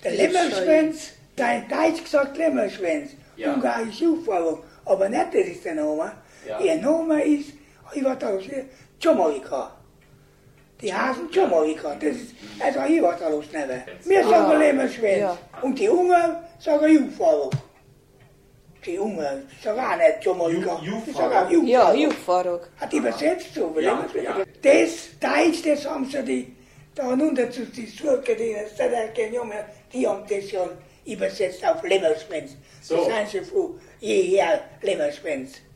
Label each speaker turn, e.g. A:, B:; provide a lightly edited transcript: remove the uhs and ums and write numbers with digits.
A: Der Lämmerschwänz, da in Deutsch gesagt Lämmerschwänz,
B: Ja.
A: ungarisch Jungfrau, aber nicht das ist der Name.
B: Ja.
A: Ihr Name ist, Chomolika. Die heißen Chomolika, das ist also ein Name. Wir sagen Lämmerschwänz.
C: Ja.
A: Und die Ungarn sagen Jungfrau. Die Ungarn sagen auch nicht Chomolika. Die sagen auch
C: Ja,
A: Jungfrau.
C: Jungfarog.
A: Hat übersetzt so,
B: Ja, ja.
A: Das Deutsch, das haben sie da runter zu die Schurke, die haben das schon übersetzt auf Lämmerschwänz.
B: So.
A: Das sind sie von jeher Lämmerschwänz.